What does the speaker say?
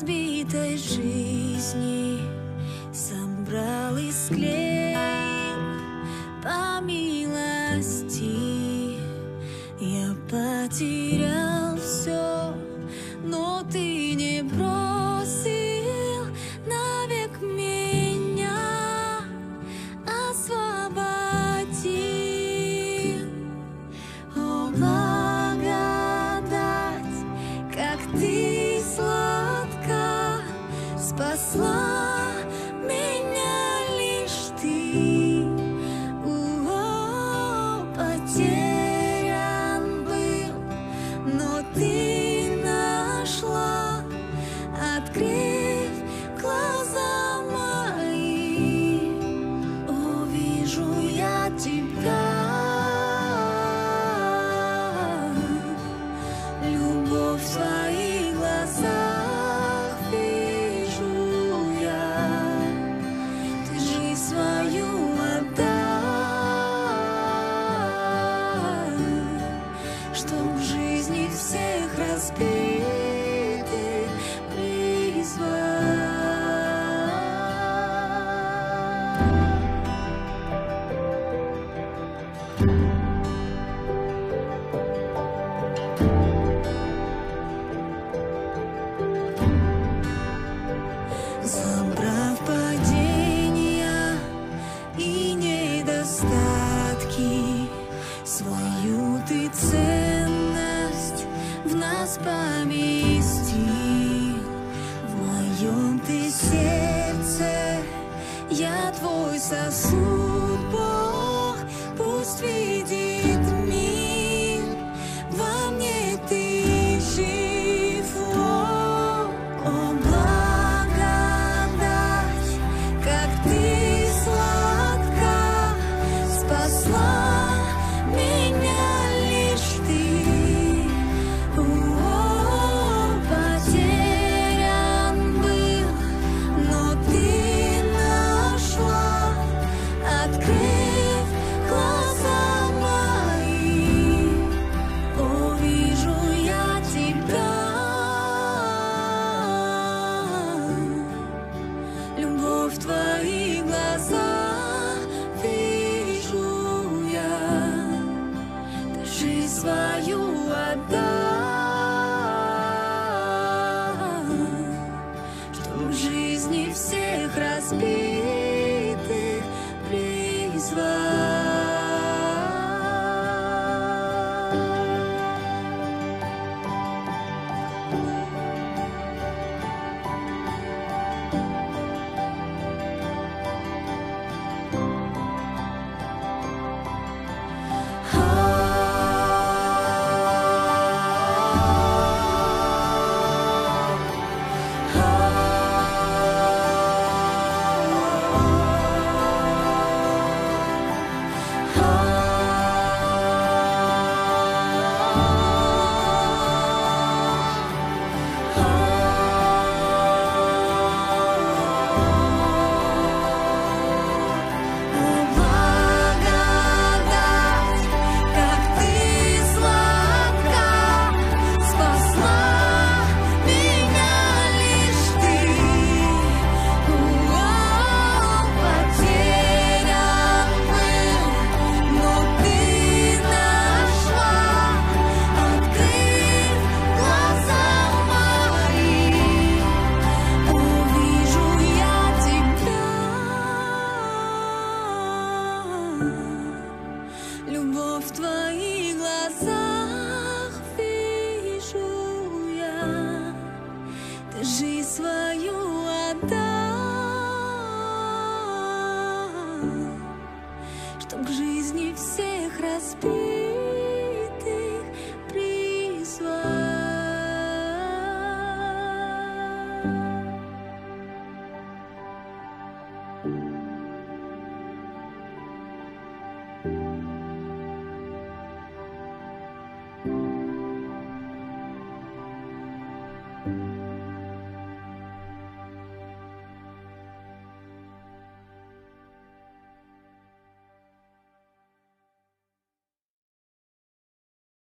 разбитой жизни собрал и склеил по милости. Я потерял все, но ты не бросил навек меня, освободил. О, благодать, как ты сладка, спасла меня лишь ты. Потерян был, но ты нашла, открыв глаза мои. О, вижу я тебя, любовь в твоих глазах вижу я. Ты жизнь свою отдал, чтоб в жизни всех разбитых призвать. Забрав падения и недостатки, свою ты ценность в нас поместил. В моем ты сердце, я твой сосуд, Бог, пусть видит мир, во мне ты жив. О, благодать, как ты сладка, спасла меня лишь ты. Потерян был, но ты нашла, открыв глаза мои. О, вижу я тебя, любовь в твоих глазах вижу я. Ты жизнь свою отдал, чтоб в жизни всех разбитых призвать. Любовь в твоих глазах вижу я. Ты жизнь свою отдал, чтоб к жизни всех разбитых призвать. Thank you.